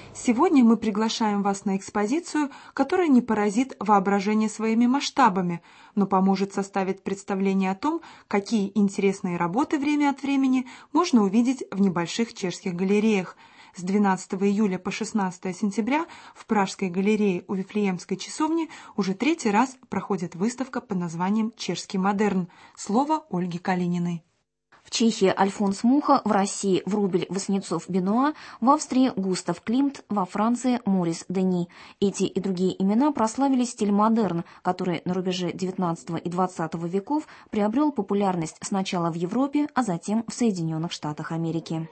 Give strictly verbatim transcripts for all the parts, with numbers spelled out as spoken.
Сегодня мы приглашаем вас на экспозицию, которая не поразит воображение своими масштабами, но поможет составить представление о том, какие интересные работы время от времени можно увидеть в небольших чешских галереях. С двенадцатого июля по шестнадцатое сентября в Пражской галерее у Вифлеемской часовни уже третий раз проходит выставка под названием «Чешский модерн». Слово Ольги Калининой. В Чехии Альфонс Муха, в России Врубель Васнецов-Бенуа, в Австрии Густав Климт, во Франции Морис Дени. Эти и другие имена прославили стиль модерн, который на рубеже девятнадцатого и двадцатого веков приобрел популярность сначала в Европе, а затем в Соединенных Штатах Америки.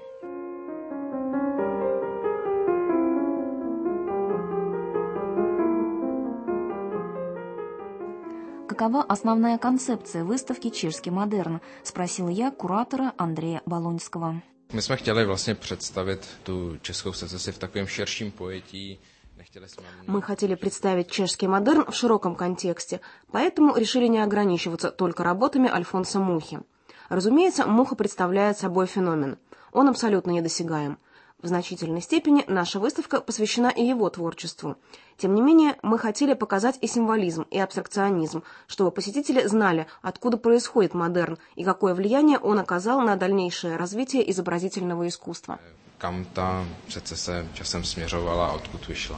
Какова основная концепция выставки «Чешский модерн»? Спросила я куратора Андрея Болонского. Мы jsme chtěli vlastně představit tu českou secesi v takovém širším pojetí. Мы хотели представить чешский модерн в широком контексте, поэтому решили не ограничиваться только работами Альфонса Мухи. Разумеется, Муха представляет собой феномен. Он абсолютно недосягаем. В значительной степени наша выставка посвящена и его творчеству. Тем не менее, мы хотели показать и символизм, и абстракционизм, чтобы посетители знали, откуда происходит модерн и какое влияние он оказал на дальнейшее развитие изобразительного искусства. Kam ta secese časem směřovala a odkud vyšla.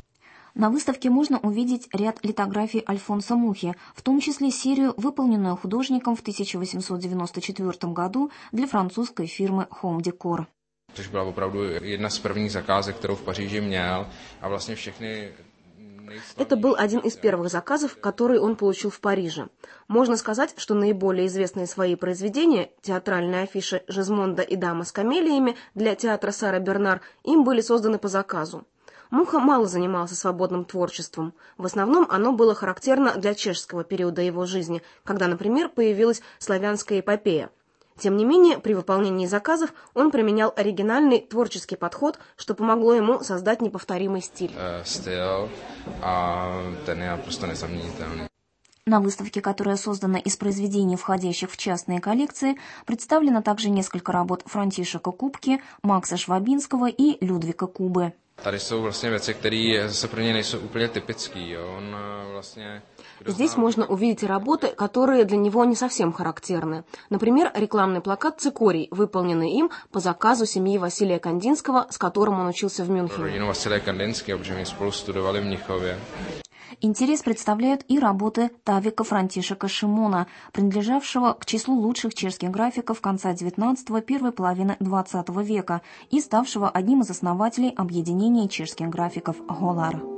На выставке можно увидеть ряд литографий Альфонса Мухи, в том числе серию, выполненную художником в тысяча восемьсот девяносто четвёртом году для французской фирмы Home Decor. Což byla opravdu jedna z prvních zakázek, kterou v Paříži měl, a vlastně všechny. Это был один из первых заказов, который он получил в Париже. Можно сказать, что наиболее известные свои произведения, театральные афиши «Жизмонда» и «Дама с камелиями» для театра Сара Бернар, им были созданы по заказу. Муха мало занимался свободным творчеством. В основном оно было характерно для чешского периода его жизни, когда, например, появилась славянская эпопея. Тем не менее, при выполнении заказов он применял оригинальный творческий подход, что помогло ему создать неповторимый стиль. Стиль, а ten je просто незаменителный. На выставке, которая создана из произведений, входящих в частные коллекции, представлено также несколько работ Франтишека Кубки, Макса Швабинского и Людвика Кубы. Tady jsou vlastně věci, které zase pro ně nejsou úplně typické. Он vlastně Здесь можно увидеть работы, которые для него не совсем характерны. Например, рекламный плакат «Цикорий», выполненный им по заказу семьи Василия Кандинского, с которым он учился в Мюнхене. Родину Василия Кандинского, protože my spolu studovali v Mnichově. Интерес представляют и работы Тавика Франтишека Шимона, принадлежавшего к числу лучших чешских графиков конца девятнадцатого – первой половины двадцатого века и ставшего одним из основателей объединения чешских графиков «Голар».